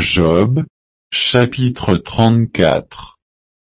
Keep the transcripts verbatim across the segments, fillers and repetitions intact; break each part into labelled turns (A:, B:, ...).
A: Job, chapitre trente-quatre.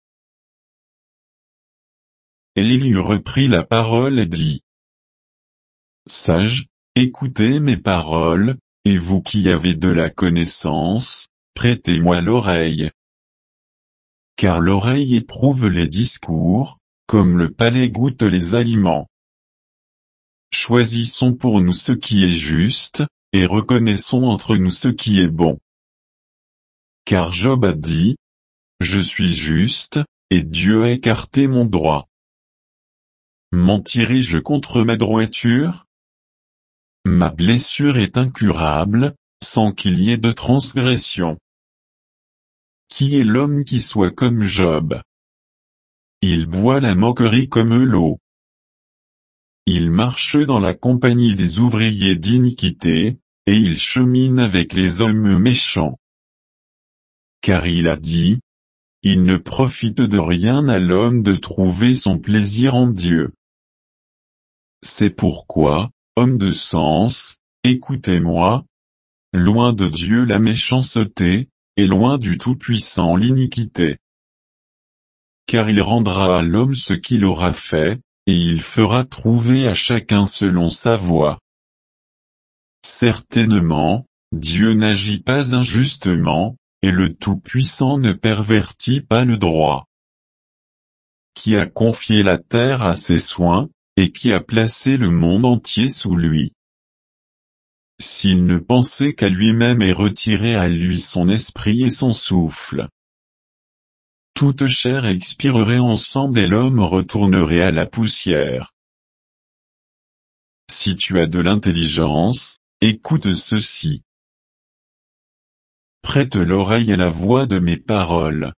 A: Élie reprit la parole et dit: Sages, écoutez mes paroles, et vous qui avez de la connaissance, prêtez-moi l'oreille. Car l'oreille éprouve les discours, comme le palais goûte les aliments. Choisissons pour nous ce qui est juste, et reconnaissons entre nous ce qui est bon. Car Job a dit: Je suis juste, et Dieu a écarté mon droit. Mentirai-je contre ma droiture? Ma blessure est incurable, sans qu'il y ait de transgression. Qui est l'homme qui soit comme Job? Il boit la moquerie comme l'eau. Il marche dans la compagnie des ouvriers d'iniquité, et il chemine avec les hommes méchants. Car il a dit: Il ne profite de rien à l'homme de trouver son plaisir en Dieu. C'est pourquoi, homme de sens, écoutez-moi. Loin de Dieu la méchanceté, et loin du Tout-Puissant l'iniquité. Car il rendra à l'homme ce qu'il aura fait, et il fera trouver à chacun selon sa voie. Certainement, Dieu n'agit pas injustement, et le Tout-Puissant ne pervertit pas le droit. Qui a confié la terre à ses soins, et qui a placé le monde entier sous lui. S'il ne pensait qu'à lui-même et retirait à lui son esprit et son souffle, toute chair expirerait ensemble et l'homme retournerait à la poussière. Si tu as de l'intelligence, écoute ceci. Prête l'oreille à la voix de mes paroles.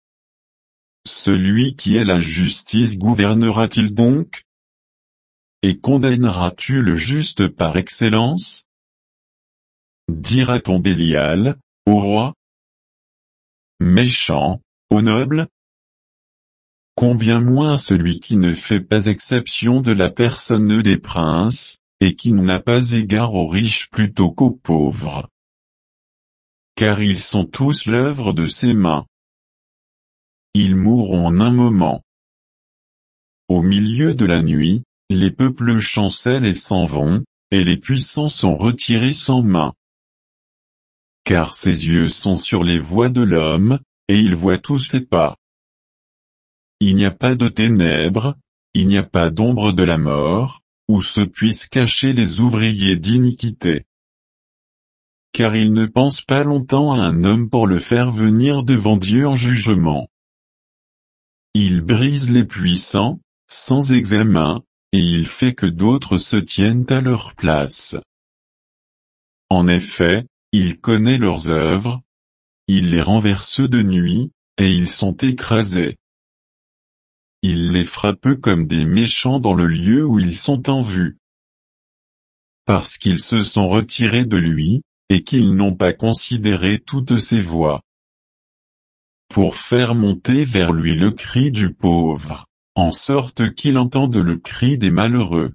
A: Celui qui est la justice gouvernera-t-il donc? Et condamneras-tu le juste par excellence? Dira-t-on Bélial, au roi? Méchant, au noble? Combien moins celui qui ne fait pas exception de la personne des princes, et qui n'a pas égard aux riches plutôt qu'aux pauvres. Car ils sont tous l'œuvre de ses mains. Ils mourront en un moment. Au milieu de la nuit, les peuples chancellent et s'en vont, et les puissants sont retirés sans main. Car ses yeux sont sur les voies de l'homme, et il voit tous ses pas. Il n'y a pas de ténèbres, il n'y a pas d'ombre de la mort, où se puissent cacher les ouvriers d'iniquité. Car il ne pense pas longtemps à un homme pour le faire venir devant Dieu en jugement. Il brise les puissants, sans examen, et il fait que d'autres se tiennent à leur place. En effet, il connaît leurs œuvres, il les renverse de nuit, et ils sont écrasés. Il les frappe comme des méchants dans le lieu où ils sont en vue. Parce qu'ils se sont retirés de lui, et qu'ils n'ont pas considéré toutes ses voies. Pour faire monter vers lui le cri du pauvre, en sorte qu'il entende le cri des malheureux.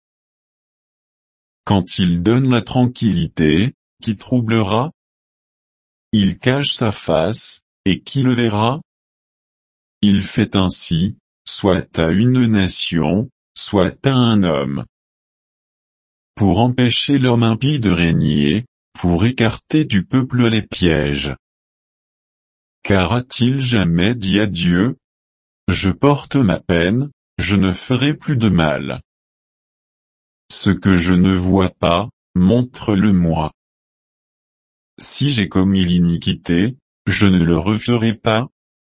A: Quand il donne la tranquillité, qui troublera? Il cache sa face, et qui le verra? Il fait ainsi, soit à une nation, soit à un homme. Pour empêcher l'homme impie de régner, pour écarter du peuple les pièges. Car a-t-il jamais dit à Dieu: Je porte ma peine, je ne ferai plus de mal. Ce que je ne vois pas, montre-le-moi. Si j'ai commis l'iniquité, je ne le referai pas.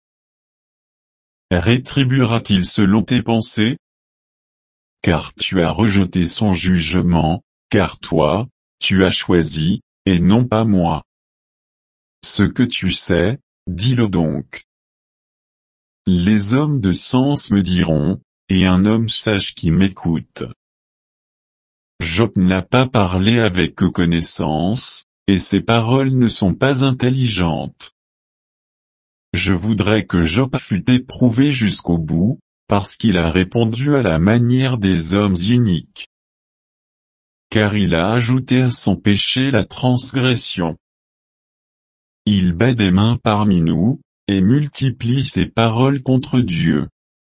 A: Rétribuera-t-il selon tes pensées? Car tu as rejeté son jugement, car toi, tu as choisi, et non pas moi. Ce que tu sais, dis-le donc. Les hommes de sens me diront, et un homme sage qui m'écoute. Job n'a pas parlé avec connaissance, et ses paroles ne sont pas intelligentes. Je voudrais que Job fût éprouvé jusqu'au bout, parce qu'il a répondu à la manière des hommes iniques. Car il a ajouté à son péché la transgression. il bat des mains parmi nous, et multiplie ses paroles contre Dieu.